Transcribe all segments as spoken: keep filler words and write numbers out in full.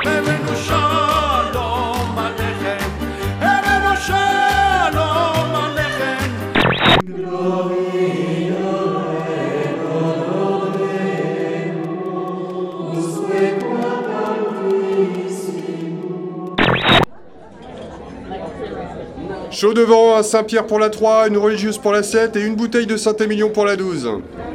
הבאנו שלום עליכם, הבאנו שלום עליכם. Chaud devant, un Saint-Pierre pour la trois, une religieuse pour la sept et une bouteille de Saint-Émilion pour la douze.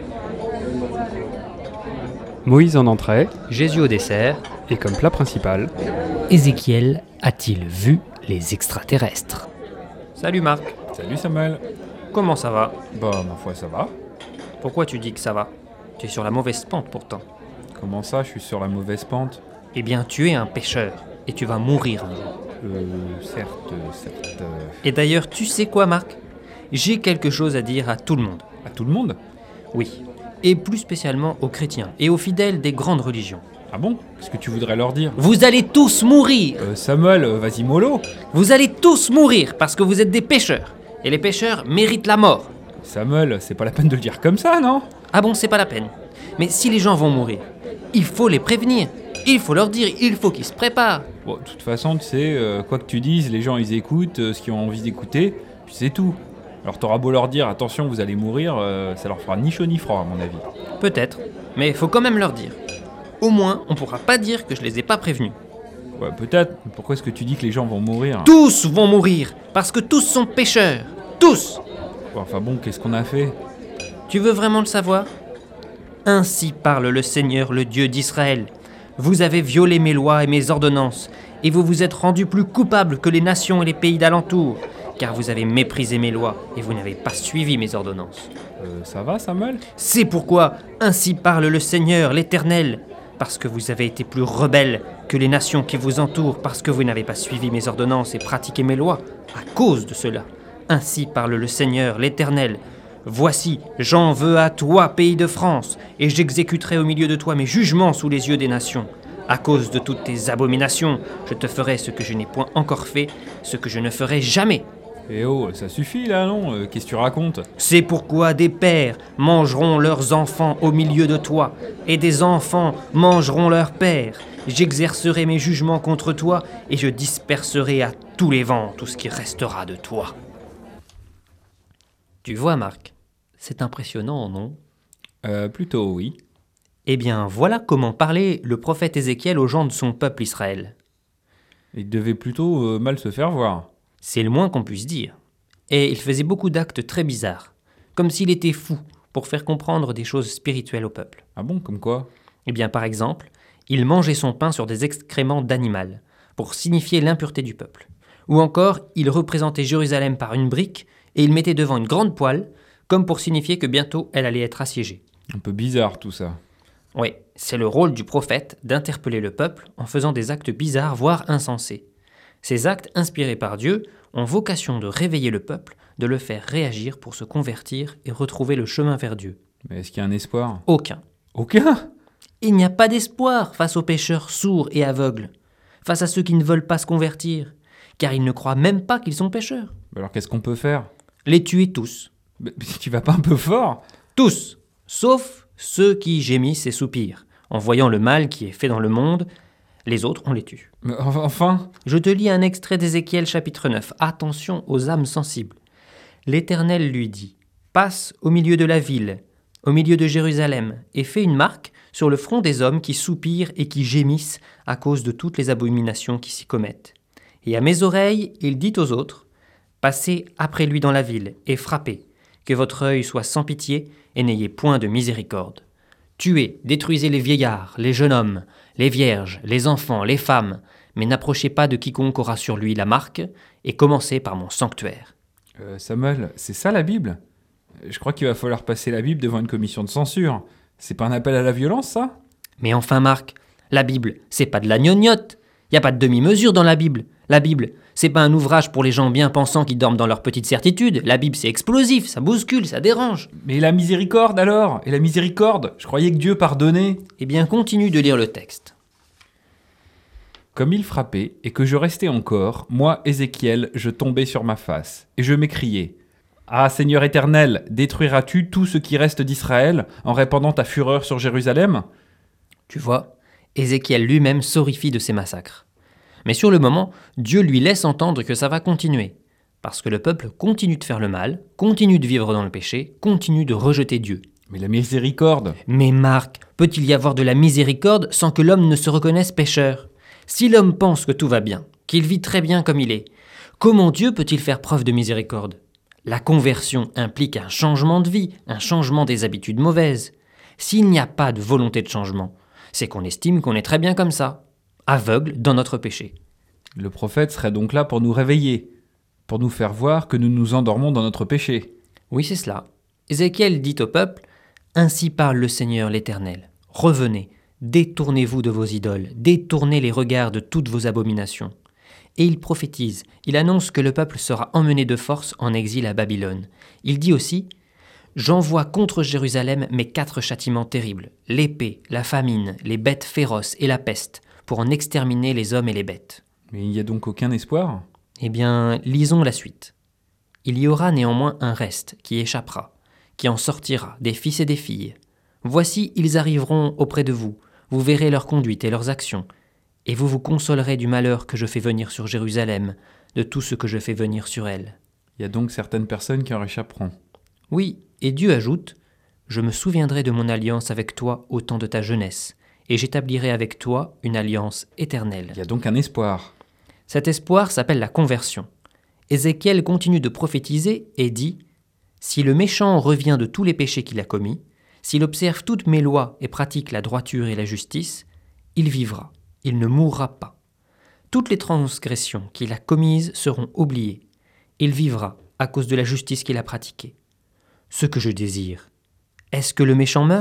Moïse en entrée, Jésus au dessert, et comme plat principal, Ézéchiel a-t-il vu les extraterrestres? Salut Marc, Salut Samuel. comment ça va? Bah, ma foi, ça va. Pourquoi tu dis que ça va? Tu es sur la mauvaise pente pourtant. Comment ça, je suis sur la mauvaise pente? Eh bien, tu es un pécheur, et tu vas mourir un jour. Euh, certes, certes... euh, Et d'ailleurs, tu sais quoi Marc? J'ai quelque chose à dire à tout le monde. À tout le monde? Oui, et plus spécialement aux chrétiens et aux fidèles des grandes religions. Ah bon? Qu'est-ce que tu voudrais leur dire? Vous allez tous mourir! Euh, Samuel, euh, vas-y mollo. Vous allez tous mourir parce que vous êtes des pécheurs. Et les pécheurs méritent la mort. Samuel, c'est pas la peine de le dire comme ça, non? Ah bon, c'est pas la peine. Mais si les gens vont mourir, il faut les prévenir. Il faut leur dire, il faut qu'ils se préparent. Bon, de toute façon, tu sais, euh, quoi que tu dises, les gens, ils écoutent euh, ce qu'ils ont envie d'écouter, puis c'est tout. Alors t'auras beau leur dire, attention, vous allez mourir, euh, ça leur fera ni chaud ni froid, à mon avis. Peut-être, mais il faut quand même leur dire. Au moins, on pourra pas dire que je les ai pas prévenus. Ouais, peut-être. Pourquoi est-ce que tu dis que les gens vont mourir? Tous vont mourir, parce que tous sont pécheurs. Tous! Bon, enfin bon, qu'est-ce qu'on a fait? Tu veux vraiment le savoir? Ainsi parle le Seigneur, le Dieu d'Israël. Vous avez violé mes lois et mes ordonnances, et vous vous êtes rendus plus coupables que les nations et les pays d'alentour, car vous avez méprisé mes lois, et vous n'avez pas suivi mes ordonnances. Euh, ça va, Samuel? C'est pourquoi, ainsi parle le Seigneur, l'Éternel, parce que vous avez été plus rebelles que les nations qui vous entourent, parce que vous n'avez pas suivi mes ordonnances et pratiqué mes lois, à cause de cela. Ainsi parle le Seigneur, l'Éternel. Voici, j'en veux à toi, pays de France, et j'exécuterai au milieu de toi mes jugements sous les yeux des nations. À cause de toutes tes abominations, je te ferai ce que je n'ai point encore fait, ce que je ne ferai jamais. Eh oh, ça suffit là, non? Euh, Qu'est-ce que tu racontes? C'est pourquoi des pères mangeront leurs enfants au milieu de toi, et des enfants mangeront leurs pères. J'exercerai mes jugements contre toi, et je disperserai à tous les vents tout ce qui restera de toi. Tu vois, Marc, c'est impressionnant, non? Euh, plutôt oui. Eh bien, voilà comment parlait le prophète Ézéchiel aux gens de son peuple Israël. Il devait plutôt euh, mal se faire voir. C'est le moins qu'on puisse dire. Et il faisait beaucoup d'actes très bizarres, comme s'il était fou, pour faire comprendre des choses spirituelles au peuple. Ah bon, comme quoi? Eh bien, par exemple, il mangeait son pain sur des excréments d'animal, pour signifier l'impureté du peuple. Ou encore, il représentait Jérusalem par une brique, et il mettait devant une grande poêle, comme pour signifier que bientôt elle allait être assiégée. Un peu bizarre tout ça. Oui, c'est le rôle du prophète d'interpeller le peuple en faisant des actes bizarres, voire insensés. Ces actes, inspirés par Dieu, ont vocation de réveiller le peuple, de le faire réagir pour se convertir et retrouver le chemin vers Dieu. Mais est-ce qu'il y a un espoir? Aucun. Aucun? Il n'y a pas d'espoir face aux pécheurs sourds et aveugles, face à ceux qui ne veulent pas se convertir, car ils ne croient même pas qu'ils sont pécheurs. Alors qu'est-ce qu'on peut faire? Les tuer tous. Mais tu vas pas un peu fort? Tous, sauf ceux qui gémissent et soupirent. En voyant le mal qui est fait dans le monde, les autres, on les tue. Mais enfin? Je te lis un extrait d'Ézéchiel chapitre neuf. Attention aux âmes sensibles. L'Éternel lui dit, « Passe au milieu de la ville, au milieu de Jérusalem, et fais une marque sur le front des hommes qui soupirent et qui gémissent à cause de toutes les abominations qui s'y commettent. Et à mes oreilles, il dit aux autres, « Passez après lui dans la ville et frappez, que votre œil soit sans pitié et n'ayez point de miséricorde. Tuez, détruisez les vieillards, les jeunes hommes, les vierges, les enfants, les femmes, mais n'approchez pas de quiconque aura sur lui la marque, et commencez par mon sanctuaire. Euh, Samuel, c'est ça la Bible? Je crois qu'il va falloir passer la Bible devant une commission de censure. C'est pas un appel à la violence, ça? Mais enfin, Marc, la Bible, c'est pas de la gnognotte. Y a pas de demi-mesure dans la Bible. La Bible, c'est pas un ouvrage pour les gens bien pensants qui dorment dans leur petite certitude. La Bible, c'est explosif, ça bouscule, ça dérange. Mais la miséricorde alors? Et la miséricorde? Je croyais que Dieu pardonnait. Eh bien, continue de lire le texte. Comme il frappait, et que je restais encore, moi, Ézéchiel, je tombais sur ma face, et je m'écriais « Ah, Seigneur éternel, détruiras-tu tout ce qui reste d'Israël en répandant ta fureur sur Jérusalem ?» Tu vois, Ézéchiel lui-même s'horrifie de ces massacres. Mais sur le moment, Dieu lui laisse entendre que ça va continuer, parce que le peuple continue de faire le mal, continue de vivre dans le péché, continue de rejeter Dieu. Mais la miséricorde. Mais Marc, peut-il y avoir de la miséricorde sans que l'homme ne se reconnaisse pécheur ? Si l'homme pense que tout va bien, qu'il vit très bien comme il est, comment Dieu peut-il faire preuve de miséricorde ? La conversion implique un changement de vie, un changement des habitudes mauvaises. S'il n'y a pas de volonté de changement, c'est qu'on estime qu'on est très bien comme ça, aveugle dans notre péché. Le prophète serait donc là pour nous réveiller, pour nous faire voir que nous nous endormons dans notre péché. Oui, c'est cela. Ézéchiel dit au peuple « Ainsi parle le Seigneur l'Éternel. Revenez, détournez-vous de vos idoles, détournez les regards de toutes vos abominations. » Et il prophétise, il annonce que le peuple sera emmené de force en exil à Babylone. Il dit aussi « J'envoie contre Jérusalem mes quatre châtiments terribles, l'épée, la famine, les bêtes féroces et la peste, pour en exterminer les hommes et les bêtes. » Mais il n'y a donc aucun espoir ? Eh bien, lisons la suite. Il y aura néanmoins un reste qui échappera, qui en sortira, des fils et des filles. Voici, ils arriveront auprès de vous, vous verrez leur conduite et leurs actions, et vous vous consolerez du malheur que je fais venir sur Jérusalem, de tout ce que je fais venir sur elle. Il y a donc certaines personnes qui en réchapperont. Oui, et Dieu ajoute « Je me souviendrai de mon alliance avec toi au temps de ta jeunesse, et j'établirai avec toi une alliance éternelle. » Il y a donc un espoir. Cet espoir s'appelle la conversion. Ézéchiel continue de prophétiser et dit « Si le méchant revient de tous les péchés qu'il a commis, s'il observe toutes mes lois et pratique la droiture et la justice, il vivra, il ne mourra pas. Toutes les transgressions qu'il a commises seront oubliées. Il vivra à cause de la justice qu'il a pratiquée. Ce que je désire, est-ce que le méchant meurt ?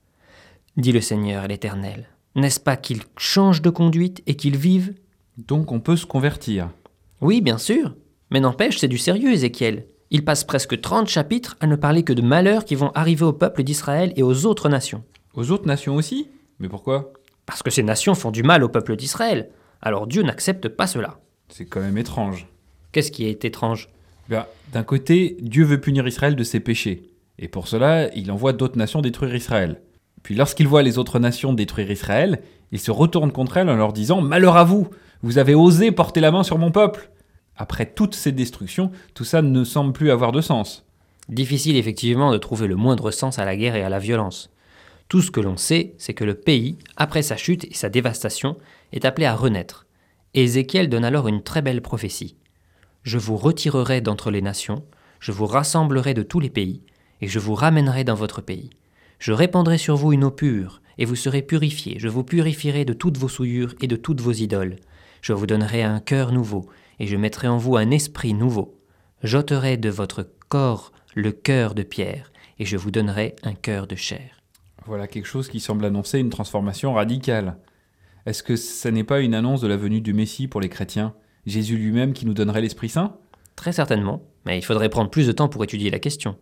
Dit le Seigneur l'Éternel. N'est-ce pas qu'il change de conduite et qu'il vive ? Donc on peut se convertir. Oui, bien sûr. Mais n'empêche, c'est du sérieux, Ézéchiel. Il passe presque trente chapitres à ne parler que de malheurs qui vont arriver au peuple d'Israël et aux autres nations. Aux autres nations aussi ? Mais pourquoi ? Parce que ces nations font du mal au peuple d'Israël. Alors Dieu n'accepte pas cela. C'est quand même étrange. Qu'est-ce qui est étrange ? Ben, d'un côté, Dieu veut punir Israël de ses péchés. Et pour cela, il envoie d'autres nations détruire Israël. Puis lorsqu'il voit les autres nations détruire Israël, il se retourne contre elles en leur disant « Malheur à vous ! Vous avez osé porter la main sur mon peuple !» Après toutes ces destructions, tout ça ne semble plus avoir de sens. Difficile effectivement de trouver le moindre sens à la guerre et à la violence. Tout ce que l'on sait, c'est que le pays, après sa chute et sa dévastation, est appelé à renaître. Et Ézéchiel donne alors une très belle prophétie. « Je vous retirerai d'entre les nations, je vous rassemblerai de tous les pays, et je vous ramènerai dans votre pays. Je répandrai sur vous une eau pure, et vous serez purifiés. Je vous purifierai de toutes vos souillures et de toutes vos idoles. Je vous donnerai un cœur nouveau, et je mettrai en vous un esprit nouveau. J'ôterai de votre corps le cœur de pierre, et je vous donnerai un cœur de chair. » Voilà quelque chose qui semble annoncer une transformation radicale. Est-ce que ça n'est pas une annonce de la venue du Messie pour les chrétiens ? Jésus lui-même qui nous donnerait l'Esprit Saint ? Très certainement, mais il faudrait prendre plus de temps pour étudier la question.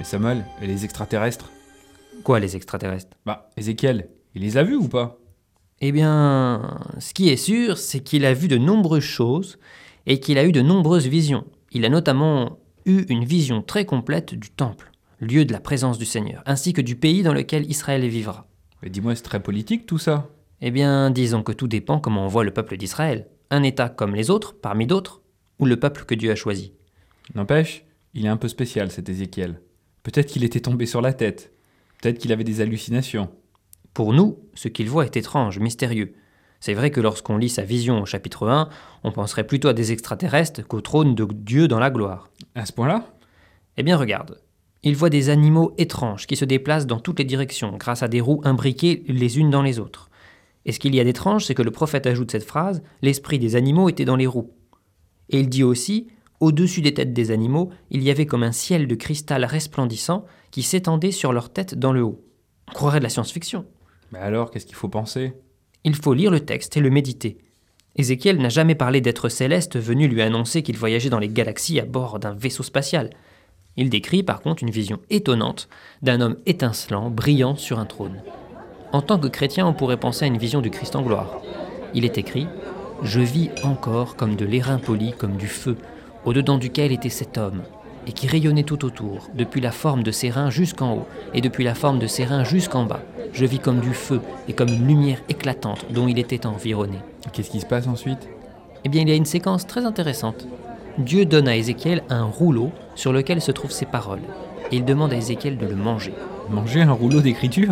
Samuel, et les extraterrestres? Quoi, les extraterrestres? Bah, Ézéchiel, il les a vus ou pas? Eh bien, ce qui est sûr, c'est qu'il a vu de nombreuses choses et qu'il a eu de nombreuses visions. Il a notamment eu une vision très complète du temple, lieu de la présence du Seigneur, ainsi que du pays dans lequel Israël vivra. Mais dis-moi, c'est très politique tout ça. Eh bien, disons que tout dépend comment on voit le peuple d'Israël. Un État comme les autres, parmi d'autres, ou le peuple que Dieu a choisi. N'empêche, il est un peu spécial cet Ézéchiel. Peut-être qu'il était tombé sur la tête. Peut-être qu'il avait des hallucinations. Pour nous, ce qu'il voit est étrange, mystérieux. C'est vrai que lorsqu'on lit sa vision au chapitre un, on penserait plutôt à des extraterrestres qu'au trône de Dieu dans la gloire. À ce point-là? Eh bien regarde, il voit des animaux étranges qui se déplacent dans toutes les directions grâce à des roues imbriquées les unes dans les autres. Et ce qu'il y a d'étrange, c'est que le prophète ajoute cette phrase « L'esprit des animaux était dans les roues ». Et il dit aussi « Au-dessus des têtes des animaux, il y avait comme un ciel de cristal resplendissant qui s'étendait sur leurs têtes dans le haut. » On croirait de la science-fiction. Mais alors, qu'est-ce qu'il faut penser? Il faut lire le texte et le méditer. Ézéchiel n'a jamais parlé d'êtres célestes venus lui annoncer qu'il voyageait dans les galaxies à bord d'un vaisseau spatial. Il décrit par contre une vision étonnante d'un homme étincelant, brillant sur un trône. En tant que chrétien, on pourrait penser à une vision du Christ en gloire. Il est écrit « Je vis encore comme de l'airain poli, comme du feu, au-dedans duquel était cet homme, et qui rayonnait tout autour, depuis la forme de ses reins jusqu'en haut, et depuis la forme de ses reins jusqu'en bas. Je vis comme du feu, et comme une lumière éclatante dont il était environné. » Qu'est-ce qui se passe ensuite? Eh bien, il y a une séquence très intéressante. Dieu donne à Ézéchiel un rouleau sur lequel se trouvent ses paroles, et il demande à Ézéchiel de le manger. Manger un rouleau d'écriture?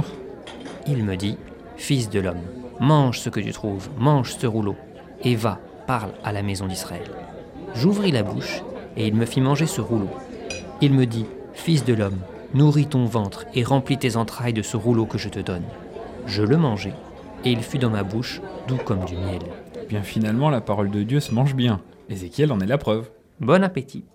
Il me dit « Fils de l'homme, mange ce que tu trouves, mange ce rouleau, et va, parle à la maison d'Israël. » J'ouvris la bouche, et il me fit manger ce rouleau. Il me dit « Fils de l'homme, nourris ton ventre et remplis tes entrailles de ce rouleau que je te donne. » Je le mangeai, et il fut dans ma bouche, doux comme du miel. Eh bien finalement, la parole de Dieu se mange bien. Ézéchiel en est la preuve. Bon appétit.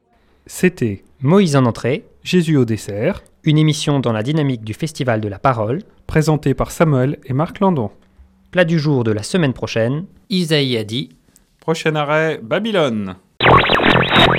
C'était Moïse en entrée, Jésus au dessert, une émission dans la dynamique du Festival de la Parole. présenté par Samuel et Marc Landon. Plat du jour de la semaine prochaine, Isaïe a dit Prochain arrêt, Babylone.